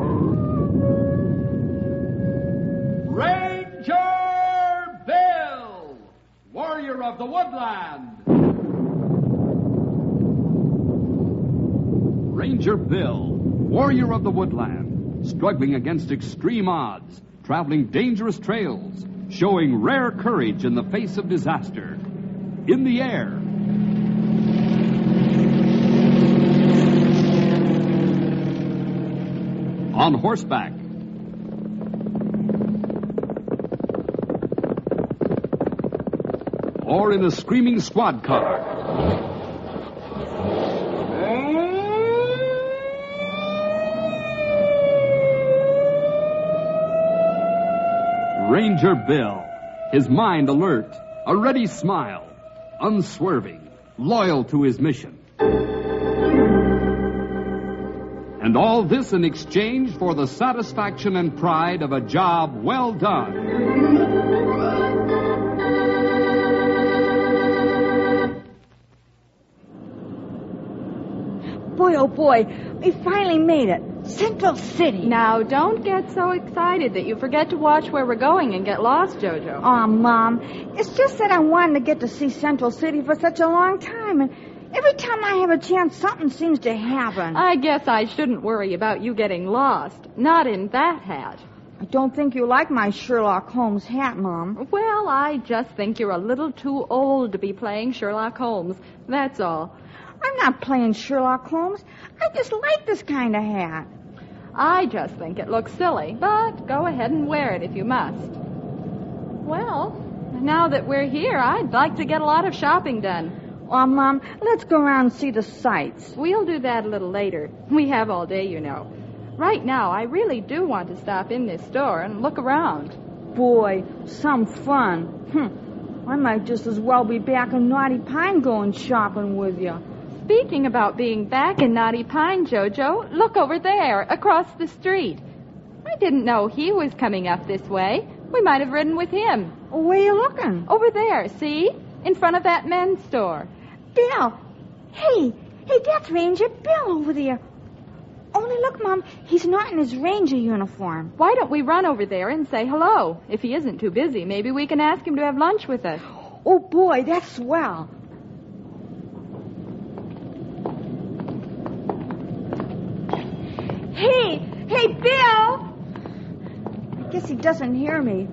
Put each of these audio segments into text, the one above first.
Ranger Bill, warrior of the woodland. Ranger Bill, warrior of the woodland, struggling against extreme odds, traveling dangerous trails, showing rare courage in the face of disaster. In the air. On horseback. Or in a screaming squad car. Ranger Bill, his mind alert, a ready smile, unswerving, loyal to his mission. And all this in exchange for the satisfaction and pride of a job well done. Boy, oh boy, we finally made it. Central City. Now, don't get so excited that you forget to watch where we're going and get lost, Jojo. Oh, Mom, it's just that I wanted to get to see Central City for such a long time, and every time I have a chance, something seems to happen. I guess I shouldn't worry about you getting lost. Not in that hat. I don't think you like my Sherlock Holmes hat, Mom. Well, I just think you're a little too old to be playing Sherlock Holmes. That's all. I'm not playing Sherlock Holmes. I just like this kind of hat. I just think it looks silly, but go ahead and wear it if you must. Well, now that we're here, I'd like to get a lot of shopping done. Oh, Mom, let's go around and see the sights. We'll do that a little later. We have all day, you know. Right now, I really do want to stop in this store and look around. Boy, some fun. I might just as well be back in Naughty Pine going shopping with you. Speaking about being back in Naughty Pine, Jojo, look over there, across the street. I didn't know he was coming up this way. We might have ridden with him. Where are you looking? Over there, see? In front of that men's store. Bill! Hey, that's Ranger Bill over there. Only look, Mom, he's not in his ranger uniform. Why don't we run over there and say hello? If he isn't too busy, maybe we can ask him to have lunch with us. Oh, boy, that's swell. Hey, Bill! I guess he doesn't hear me.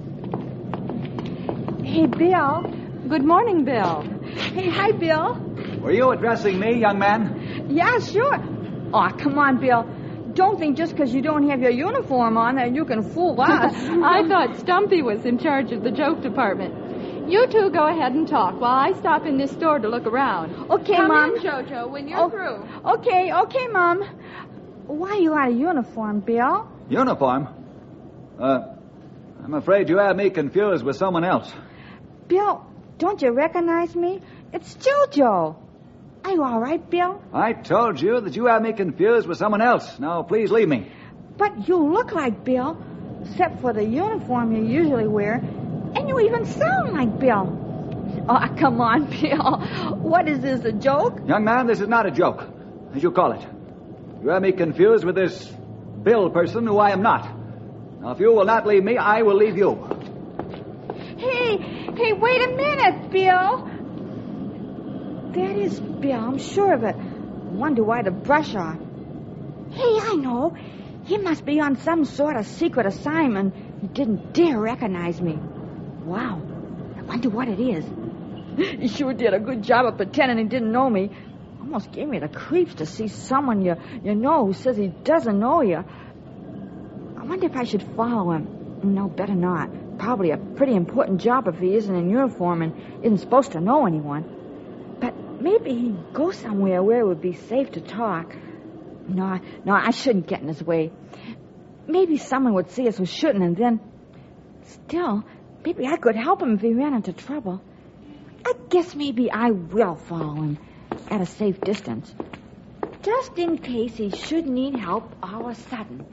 Hey, Bill. Good morning, Bill. Hey, hi, Bill. Were you addressing me, young man? Yeah, sure. Oh, come on, Bill. Don't think just because you don't have your uniform on that you can fool us. I thought Stumpy was in charge of the joke department. You two go ahead and talk while I stop in this store to look around. Okay, Come Mom. in, Jojo, when you're through. Okay, Mom. Why are you out of uniform, Bill? Uniform? I'm afraid you have me confused with someone else. Bill, don't you recognize me? It's Jojo. Are you all right, Bill? I told you that you have me confused with someone else. Now, please leave me. But you look like Bill, except for the uniform you usually wear, and you even sound like Bill. Oh, come on, Bill. What is this, a joke? Young man, this is not a joke, as you call it. You have me confused with this Bill person who I am not. Now, if you will not leave me, I will leave you. Hey, wait a minute, Bill. That is Bill, I'm sure of it. Wonder why the brush off. Hey, I know. He must be on some sort of secret assignment. He didn't dare recognize me. Wow. I wonder what it is. He sure did a good job of pretending he didn't know me. Almost gave me the creeps to see someone you know who says he doesn't know you. I wonder if I should follow him. No, better not. Probably a pretty important job if he isn't in uniform and isn't supposed to know anyone. But maybe he'd go somewhere where it would be safe to talk. No, I shouldn't get in his way. Maybe someone would see us who shouldn't, and then... Still, maybe I could help him if he ran into trouble. I guess maybe I will follow him at a safe distance, just in case he should need help all of a sudden.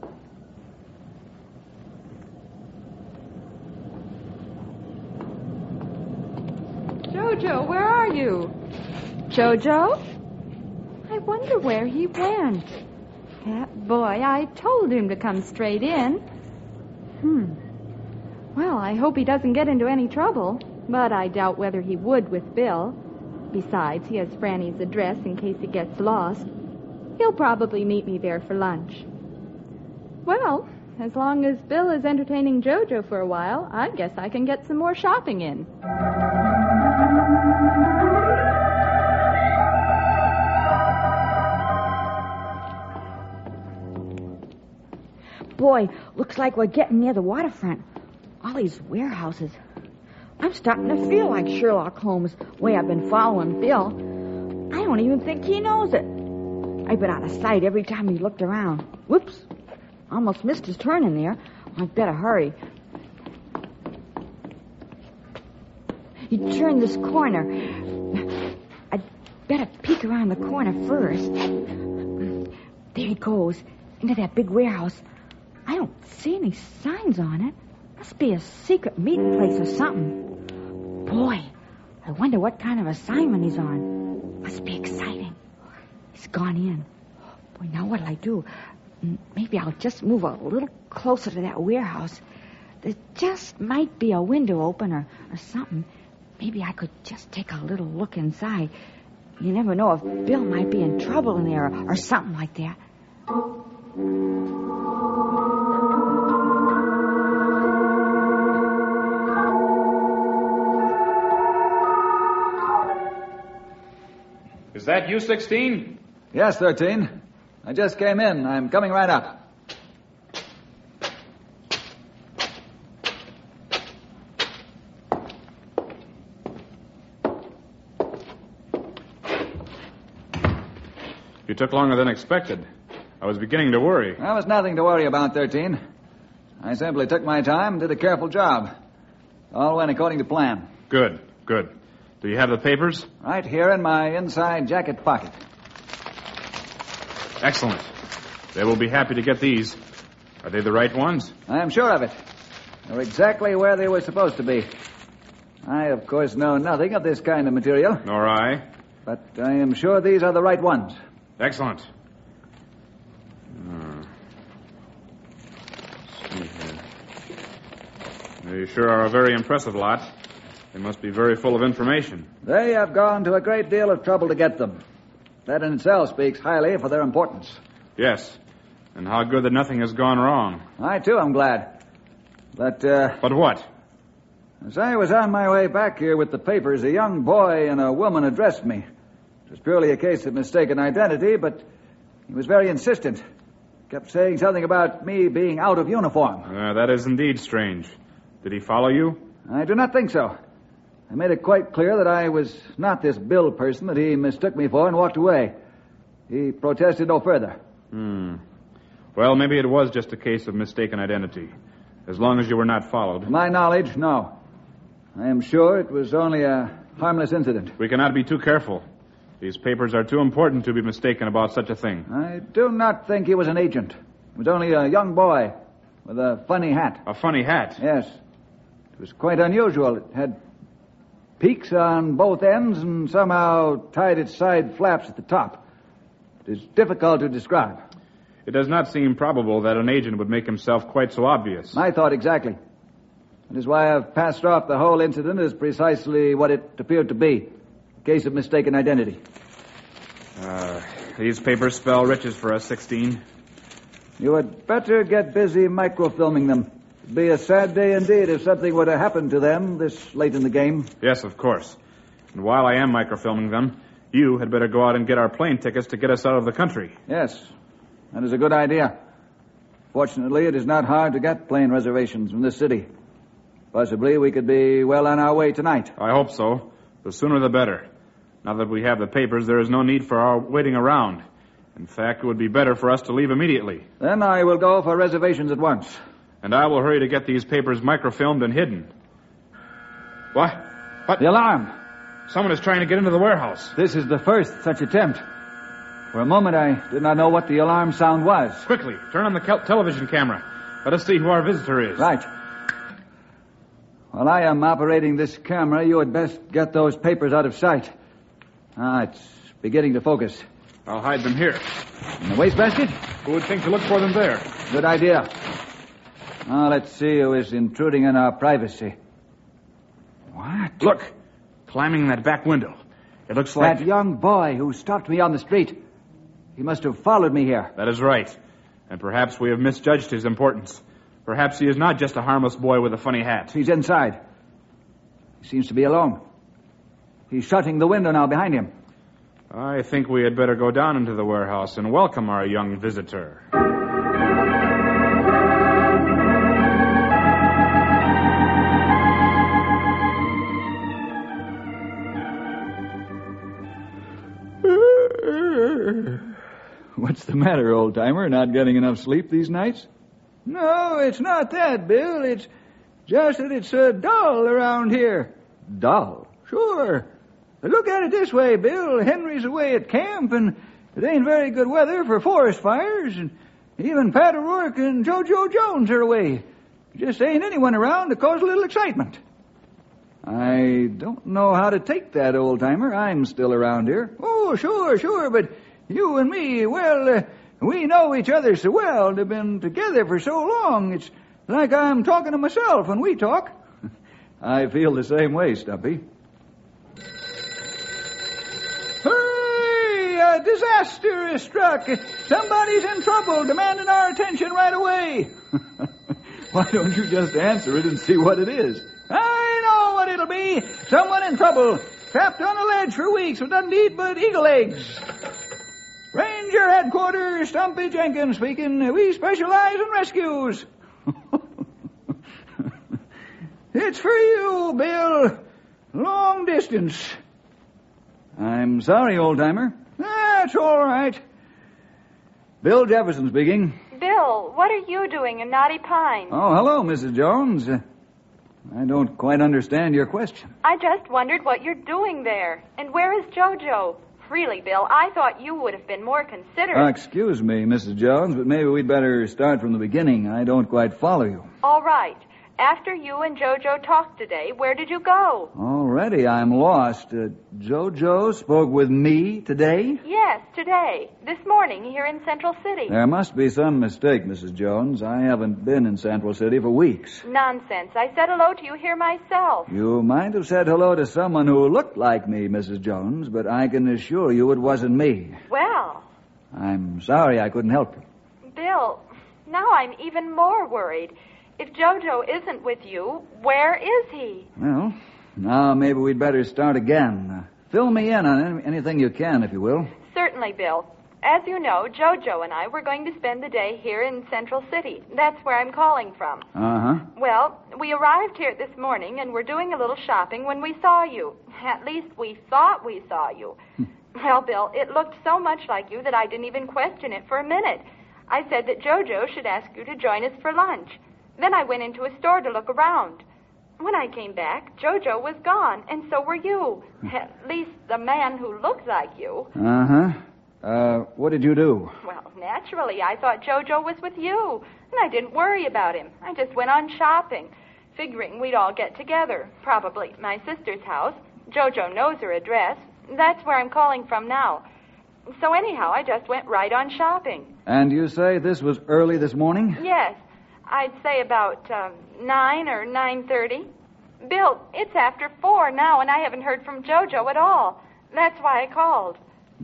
Jojo, where are you? Jojo? I wonder where he went. That boy. I told him to come straight in. Well, I hope he doesn't get into any trouble, but I doubt whether he would with Bill. Besides, he has Franny's address in case he gets lost. He'll probably meet me there for lunch. Well, as long as Bill is entertaining Jojo for a while, I guess I can get some more shopping in. Boy, looks like we're getting near the waterfront. All these warehouses. I'm starting to feel like Sherlock Holmes, the way I've been following Bill. I don't even think he knows it. I've been out of sight every time he looked around. Whoops. Almost missed his turn in there. I'd better hurry. He turned this corner. I'd better peek around the corner first. There he goes, into that big warehouse. I don't see any signs on it. Must be a secret meeting place or something. Boy, I wonder what kind of assignment he's on. Must be exciting. He's gone in. Boy, now what'll I do? Maybe I'll just move a little closer to that warehouse. There just might be a window open or something. Maybe I could just take a little look inside. You never know if Bill might be in trouble in there or something like that. Is that you, 16? Yes, 13. I just came in. I'm coming right up. You took longer than expected. I was beginning to worry. There was nothing to worry about, 13. I simply took my time and did a careful job. All went according to plan. Good, good. Do you have the papers? Right here in my inside jacket pocket. Excellent. They will be happy to get these. Are they the right ones? I am sure of it. They're exactly where they were supposed to be. I, of course, know nothing of this kind of material. Nor I. But I am sure these are the right ones. Excellent. Let's see here. They sure are a very impressive lot. They must be very full of information. They have gone to a great deal of trouble to get them. That in itself speaks highly for their importance. Yes. And how good that nothing has gone wrong. I, too, am glad. But what? As I was on my way back here with the papers, a young boy and a woman addressed me. It was purely a case of mistaken identity, but he was very insistent. Kept saying something about me being out of uniform. That is indeed strange. Did he follow you? I do not think so. I made it quite clear that I was not this Bill person that he mistook me for and walked away. He protested no further. Well, maybe it was just a case of mistaken identity. As long as you were not followed. To my knowledge, no. I am sure it was only a harmless incident. We cannot be too careful. These papers are too important to be mistaken about such a thing. I do not think he was an agent. He was only a young boy with a funny hat. A funny hat? Yes. It was quite unusual. It had peaks on both ends and somehow tied its side flaps at the top. It is difficult to describe. It does not seem probable that an agent would make himself quite so obvious. My thought exactly. That is why I've passed off the whole incident as precisely what it appeared to be. A case of mistaken identity. These papers spell riches for us, 16. You had better get busy microfilming them. It'd be a sad day indeed if something were to happen to them this late in the game. Yes, of course. And while I am microfilming them, you had better go out and get our plane tickets to get us out of the country. Yes, that is a good idea. Fortunately, it is not hard to get plane reservations from this city. Possibly we could be well on our way tonight. I hope so. The sooner the better. Now that we have the papers, there is no need for our waiting around. In fact, it would be better for us to leave immediately. Then I will go for reservations at once. And I will hurry to get these papers microfilmed and hidden. What? The alarm. Someone is trying to get into the warehouse. This is the first such attempt. For a moment, I did not know what the alarm sound was. Quickly, turn on the television camera. Let us see who our visitor is. Right. While I am operating this camera, you had best get those papers out of sight. It's beginning to focus. I'll hide them here. In the wastebasket? Who would think to look for them there? Good idea. Now, let's see who is intruding on our privacy. What? Look, climbing that back window. It looks like... That young boy who stopped me on the street. He must have followed me here. That is right. And perhaps we have misjudged his importance. Perhaps he is not just a harmless boy with a funny hat. He's inside. He seems to be alone. He's shutting the window now behind him. I think we had better go down into the warehouse and welcome our young visitor. What's the matter, old-timer? Not getting enough sleep these nights? No, it's not that, Bill. It's just that it's dull around here. Dull? Sure. Look at it this way, Bill. Henry's away at camp, and it ain't very good weather for forest fires, and even Pat O'Rourke and JoJo Jones are away. Just ain't anyone around to cause a little excitement. I don't know how to take that, old-timer. I'm still around here. Oh, sure, but you and me, well, we know each other so well. They've been together for so long. It's like I'm talking to myself when we talk. I feel the same way, Stumpy. Hurry! A disaster is struck. Somebody's in trouble, demanding our attention right away. Why don't you just answer it and see what it is? I know what it'll be. Someone in trouble. Trapped on a ledge for weeks who doesn't eat but eagle eggs. Ranger Headquarters, Stumpy Jenkins speaking. We specialize in rescues. It's for you, Bill. Long distance. I'm sorry, old-timer. That's all right. Bill Jefferson speaking. Bill, what are you doing in Knotty Pine? Oh, hello, Mrs. Jones. I don't quite understand your question. I just wondered what you're doing there. And where is JoJo? Really, Bill, I thought you would have been more considerate. Excuse me, Mrs. Jones, but maybe we'd better start from the beginning. I don't quite follow you. All right. After you and JoJo talked today, where did you go? Already I'm lost. JoJo spoke with me today? Yes, today. This morning here in Central City. There must be some mistake, Mrs. Jones. I haven't been in Central City for weeks. Nonsense. I said hello to you here myself. You might have said hello to someone who looked like me, Mrs. Jones, but I can assure you it wasn't me. Well. I'm sorry I couldn't help you. Bill, now I'm even more worried. If JoJo isn't with you, where is he? Well, now maybe we'd better start again. Fill me in on anything you can, if you will. Certainly, Bill. As you know, JoJo and I were going to spend the day here in Central City. That's where I'm calling from. Uh-huh. Well, we arrived here this morning and were doing a little shopping when we saw you. At least we thought we saw you. Well, Bill, it looked so much like you that I didn't even question it for a minute. I said that JoJo should ask you to join us for lunch. Then I went into a store to look around. When I came back, JoJo was gone, and so were you. At least the man who looked like you. Uh-huh. What did you do? Well, naturally, I thought JoJo was with you, and I didn't worry about him. I just went on shopping, figuring we'd all get together, probably at my sister's house. JoJo knows her address. That's where I'm calling from now. So anyhow, I just went right on shopping. And you say this was early this morning? Yes. I'd say about 9 or 9:30. Bill, it's after 4 now, and I haven't heard from JoJo at all. That's why I called.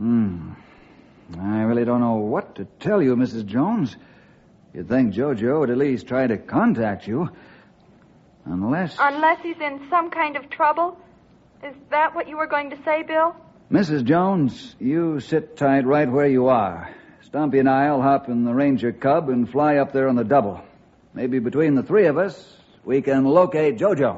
I really don't know what to tell you, Mrs. Jones. You'd think JoJo would at least try to contact you. Unless he's in some kind of trouble? Is that what you were going to say, Bill? Mrs. Jones, you sit tight right where you are. Stumpy and I'll hop in the Ranger Cub and fly up there on the double. Maybe between the three of us, we can locate JoJo.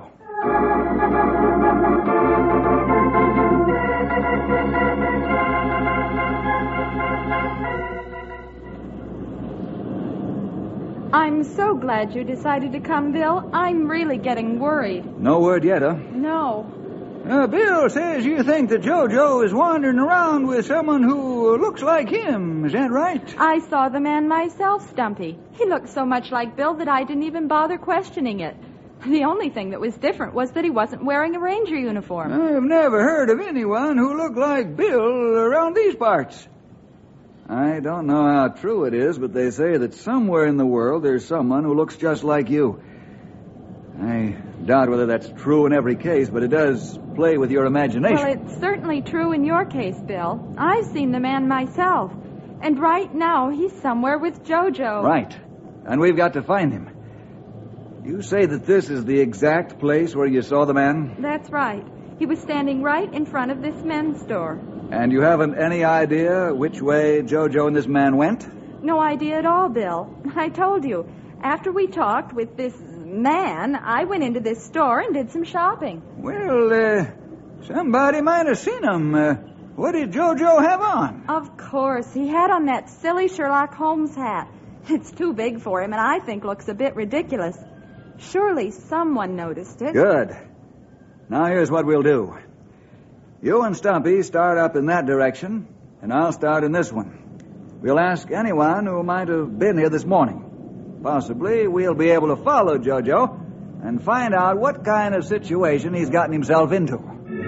I'm so glad you decided to come, Bill. I'm really getting worried. No word yet, huh? No. Bill says you think that JoJo is wandering around with someone who looks like him. Is that right? I saw the man myself, Stumpy. He looked so much like Bill that I didn't even bother questioning it. The only thing that was different was that he wasn't wearing a ranger uniform. I've never heard of anyone who looked like Bill around these parts. I don't know how true it is, but they say that somewhere in the world there's someone who looks just like you. I doubt whether that's true in every case, but it does play with your imagination. Well, it's certainly true in your case, Bill. I've seen the man myself. And right now, he's somewhere with JoJo. Right. And we've got to find him. You say that this is the exact place where you saw the man? That's right. He was standing right in front of this men's store. And you haven't any idea which way JoJo and this man went? No idea at all, Bill. I told you. After we talked with this man, I went into this store and did some shopping. Well, somebody might have seen him. What did JoJo have on? Of course. He had on that silly Sherlock Holmes hat. It's too big for him and I think looks a bit ridiculous. Surely someone noticed it. Good. Now here's what we'll do. You and Stumpy start up in that direction, and I'll start in this one. We'll ask anyone who might have been here this morning. Possibly we'll be able to follow JoJo and find out what kind of situation he's gotten himself into.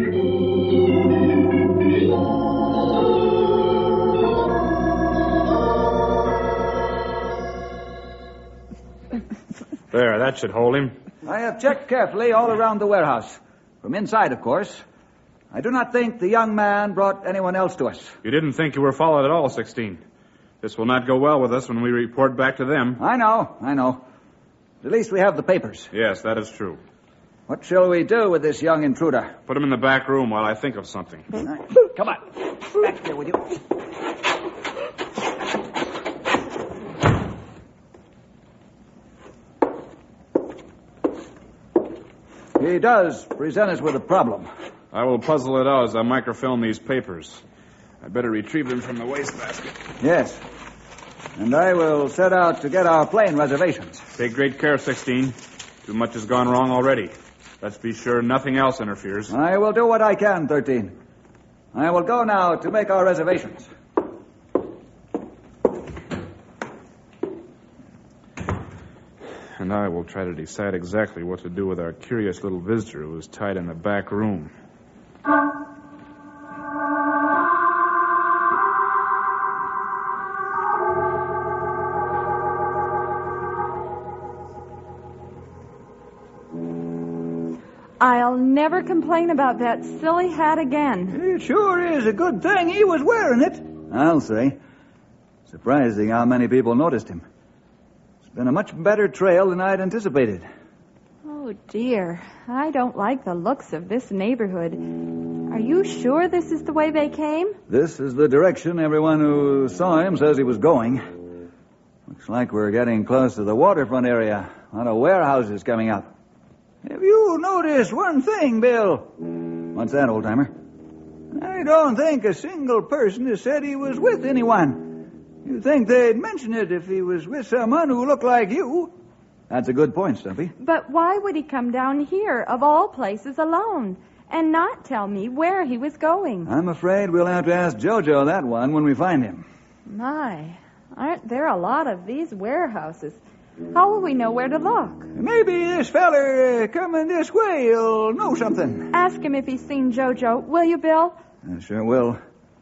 There, that should hold him. I have checked carefully all around the warehouse. From inside, of course. I do not think the young man brought anyone else to us. You didn't think you were followed at all, 16. This will not go well with us when we report back to them. I know. At least we have the papers. Yes, that is true. What shall we do with this young intruder? Put him in the back room while I think of something. Come on. Back here with you. He does present us with a problem. I will puzzle it out as I microfilm these papers. I better retrieve them from the wastebasket. Yes. And I will set out to get our plane reservations. Take great care, 16. Too much has gone wrong already. Let's be sure nothing else interferes. I will do what I can, 13. I will go now to make our reservations. And I will try to decide exactly what to do with our curious little visitor who is tied in the back room. I'll never complain about that silly hat again. It sure is a good thing he was wearing it. I'll say. Surprising how many people noticed him. It's been a much better trail than I'd anticipated. Oh, dear. I don't like the looks of this neighborhood. Are you sure this is the way they came? This is the direction everyone who saw him says he was going. Looks like we're getting close to the waterfront area. A lot of warehouses coming up. Have you noticed one thing, Bill? What's that, old-timer? I don't think a single person has said he was with anyone. You'd think they'd mention it if he was with someone who looked like you. That's a good point, Stumpy. But why would he come down here, of all places, alone, and not tell me where he was going? I'm afraid we'll have to ask JoJo that one when we find him. My, aren't there a lot of these warehouses? How will we know where to look? Maybe this feller coming this way will know something. Ask him if he's seen JoJo, will you, Bill? I sure will.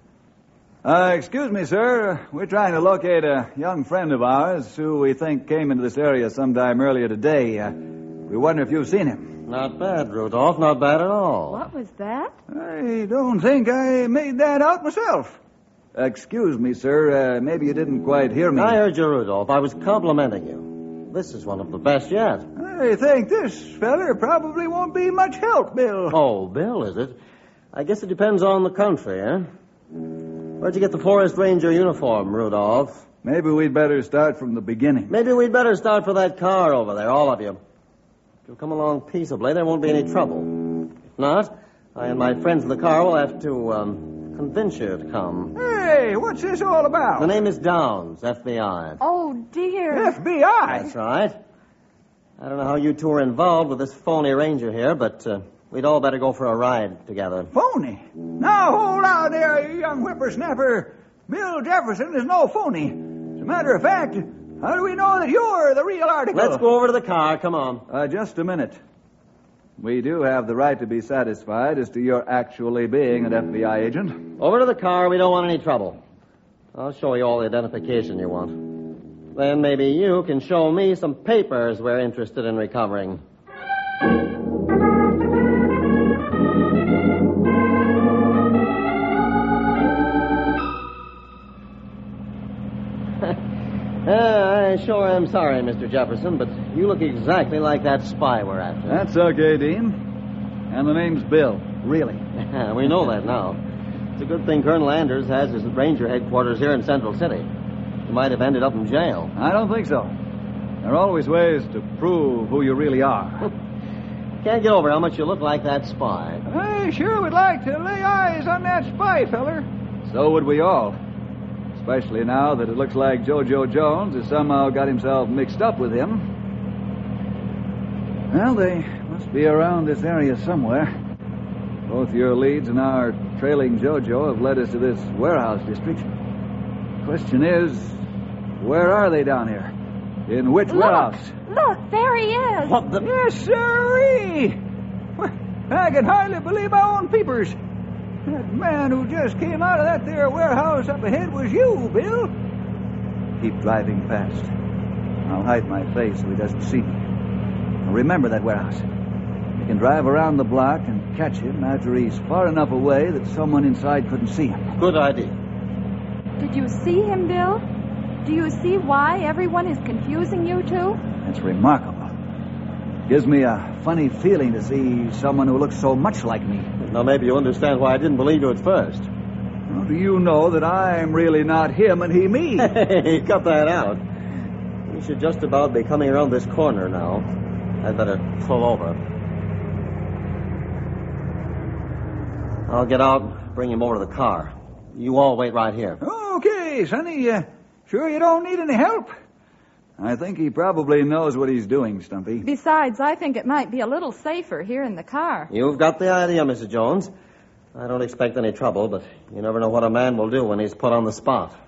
Excuse me, sir. We're trying to locate a young friend of ours who we think came into this area sometime earlier today. We wonder if you've seen him. Not bad, Rudolph. Not bad at all. What was that? I don't think I made that out myself. Excuse me, sir. Maybe you didn't quite hear me. I heard you, Rudolph. I was complimenting you. This is one of the best yet. I think this feller probably won't be much help, Bill. Oh, Bill, is it? I guess it depends on the country, eh? Where'd you get the Forest Ranger uniform, Rudolph? Maybe we'd better start from the beginning. Maybe we'd better start for that car over there, all of you. If you'll come along peaceably, there won't be any trouble. If not, I and my friends in the car will have to, convince you to come. Hey, what's this all about? The name is Downs, FBI. Oh, dear. FBI? That's right. I don't know how you two are involved with this phony ranger here, but we'd all better go for a ride together. Phony? Now, hold on there, you young whippersnapper. Bill Jefferson is no phony. As a matter of fact, how do we know that you're the real article? Let's go over to the car. Come on. Just a minute. We do have the right to be satisfied as to your actually being an FBI agent. Over to the car. We don't want any trouble. I'll show you all the identification you want. Then maybe you can show me some papers we're interested in recovering. I sure am sorry, Mr. Jefferson, but you look exactly like that spy we're after. That's okay, Dean. And the name's Bill. Really. We know that now. It's a good thing Colonel Anders has his ranger headquarters here in Central City. He might have ended up in jail. I don't think so. There are always ways to prove who you really are. Can't get over how much you look like that spy. I sure would like to lay eyes on that spy feller. So would we all. Especially now that it looks like JoJo Jones has somehow got himself mixed up with him. Well, they must be around this area somewhere. Both your leads and our trailing JoJo have led us to this warehouse district. Question is, where are they down here? In which warehouse? Look, there he is. What the... Yes, sirree. I can hardly believe my own peepers. That man who just came out of that there warehouse up ahead was you, Bill. Keep driving fast. I'll hide my face so he doesn't see me. Now remember that warehouse. You can drive around the block and catch him after he's far enough away that someone inside couldn't see him. Good idea. Did you see him, Bill? Do you see why everyone is confusing you two? That's remarkable. Gives me a funny feeling to see someone who looks so much like me. Now maybe you understand why I didn't believe you at first. How do you know that I'm really not him and he me? Hey, cut that out. We should just about be coming around this corner now. I'd better pull over. I'll get out, bring him over to the car. You all wait right here. Okay, Sonny. Sure you don't need any help? I think he probably knows what he's doing, Stumpy. Besides, I think it might be a little safer here in the car. You've got the idea, Mrs. Jones. I don't expect any trouble, but you never know what a man will do when he's put on the spot.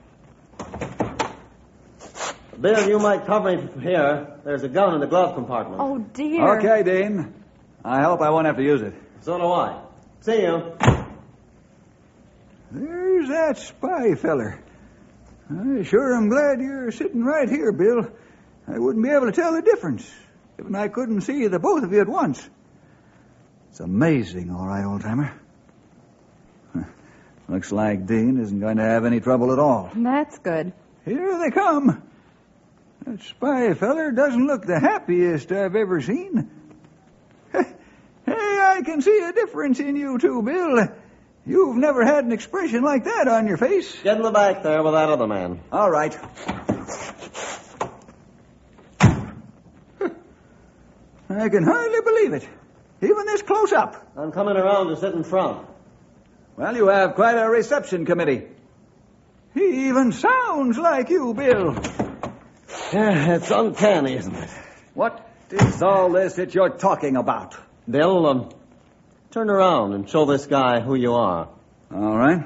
Bill, you might cover me from here. There's a gun in the glove compartment. Oh, dear. Okay, Dean. I hope I won't have to use it. So do I. See you. There's that spy feller. I sure am glad you're sitting right here, Bill. I wouldn't be able to tell the difference if I couldn't see the both of you at once. It's amazing, all right, old-timer. Looks like Dean isn't going to have any trouble at all. That's good. Here they come. That spy feller doesn't look the happiest I've ever seen. Hey, I can see a difference in you two, Bill. You've never had an expression like that on your face. Get in the back there with that other man. All right. I can hardly believe it. Even this close up. I'm coming around to sit in front. Well, you have quite a reception committee. He even sounds like you, Bill. Yeah, it's uncanny, isn't it? What is all this that you're talking about? Bill, turn around and show this guy who you are. All right.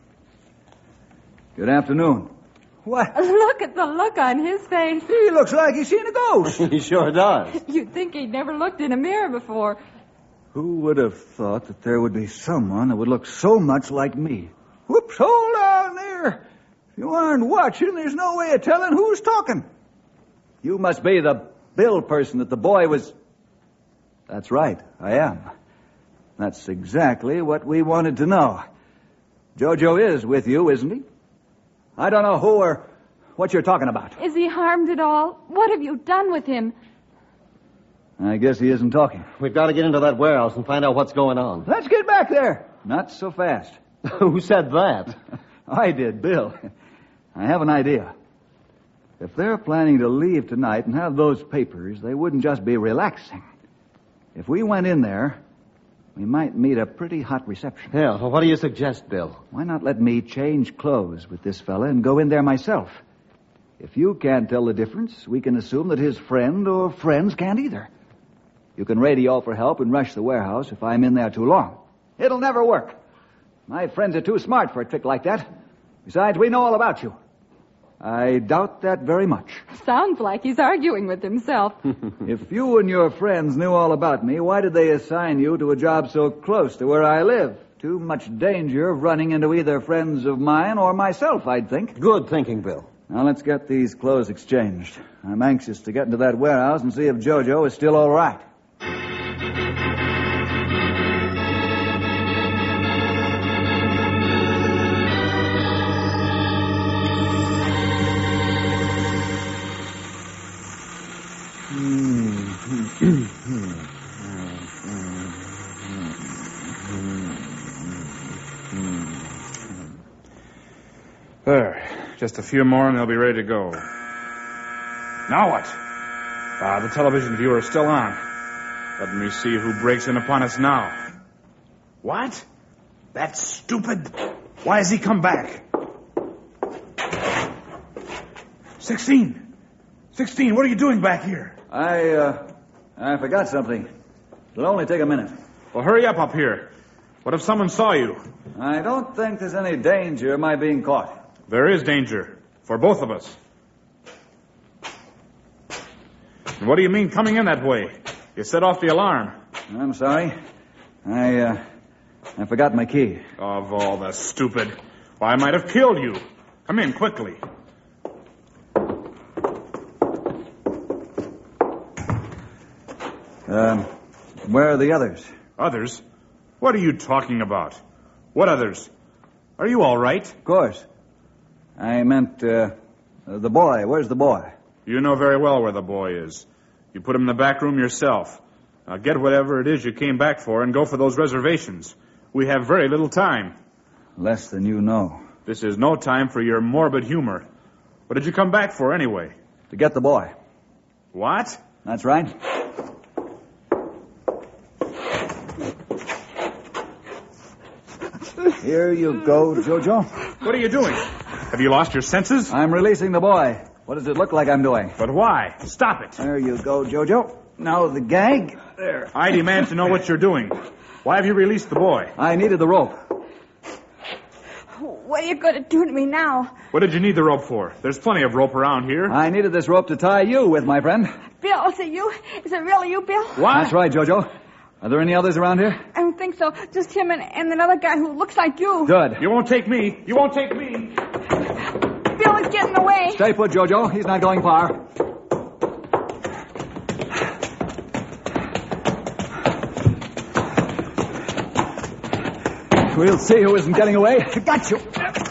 Good afternoon. What? Look at the look on his face. He looks like he's seen a ghost. He sure does. You'd think he'd never looked in a mirror before. Who would have thought that there would be someone that would look so much like me? Whoops, hold on there. If you aren't watching, there's no way of telling who's talking. You must be the Bill person that the boy was... That's right, I am. That's exactly what we wanted to know. JoJo is with you, isn't he? I don't know who or what you're talking about. Is he harmed at all? What have you done with him? I guess he isn't talking. We've got to get into that warehouse and find out what's going on. Let's get back there. Not so fast. Who said that? I did, Bill. I have an idea. If they're planning to leave tonight and have those papers, they wouldn't just be relaxing. If we went in there, we might meet a pretty hot reception. Yeah, well, what do you suggest, Bill? Why not let me change clothes with this fella and go in there myself? If you can't tell the difference, we can assume that his friend or friends can't either. You can radio for help and rush the warehouse if I'm in there too long. It'll never work. My friends are too smart for a trick like that. Besides, we know all about you. I doubt that very much. Sounds like he's arguing with himself. If you and your friends knew all about me, why did they assign you to a job so close to where I live? too much danger of running into either friends of mine or myself, I'd think. Good thinking, Bill. Now, let's get these clothes exchanged. I'm anxious to get into that warehouse and see if Jojo is still all right. There. Just a few more and they'll be ready to go. Now what? The television viewer is still on. Let me see who breaks in upon us now. What? That's stupid. Why has he come back? 16, what are you doing back here? I forgot something. It'll only take a minute. Well, hurry up here. What if someone saw you? I don't think there's any danger of my being caught. There is danger. For both of us. And what do you mean coming in that way? You set off the alarm. I'm sorry. I forgot my key. Of all the stupid. Why, I might have killed you. Come in quickly. Where are the others? Others? What are you talking about? What others? Are you all right? Of course. I meant, the boy. Where's the boy? You know very well where the boy is. You put him in the back room yourself. Now get whatever it is you came back for and go for those reservations. We have very little time. Less than you know. This is no time for your morbid humor. What did you come back for anyway? To get the boy. What? That's right. Here you go, Jojo. What are you doing? Have you lost your senses? I'm releasing the boy. What does it look like I'm doing? But why? Stop it. There you go, Jojo. Now the gag. There. I demand to know what you're doing. Why have you released the boy? I needed the rope. What are you going to do to me now? What did you need the rope for? There's plenty of rope around here. I needed this rope to tie you with, my friend. Bill, is it you? Is it really you, Bill? What? That's right, Jojo. Are there any others around here? I don't think so. Just him and another guy who looks like you. Good. You won't take me. You won't take me. Bill is getting away. Stay put, Jojo. He's not going far. We'll see who isn't getting away. Got you.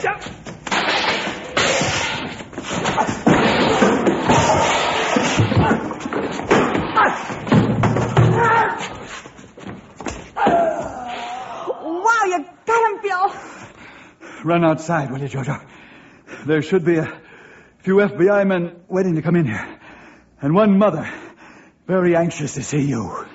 Wow, you got him, Bill. Run outside, will you, Jojo? There should be a few FBI men waiting to come in here. And one mother, very anxious to see you.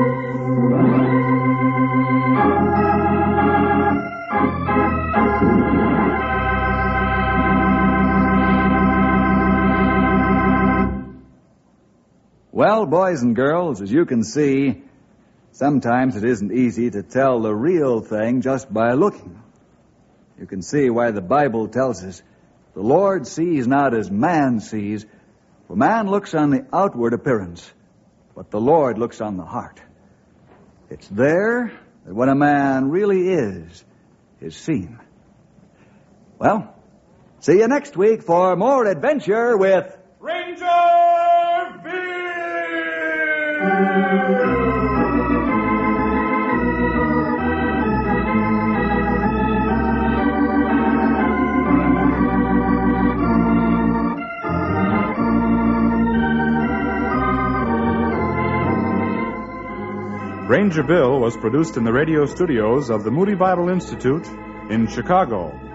Well, boys and girls, as you can see, sometimes it isn't easy to tell the real thing just by looking. You can see why the Bible tells us, the Lord sees not as man sees, for man looks on the outward appearance, but the Lord looks on the heart. It's there that what a man really is seen. Well, see you next week for more adventure with Ranger Bill! Ranger Bill was produced in the radio studios of the Moody Bible Institute in Chicago.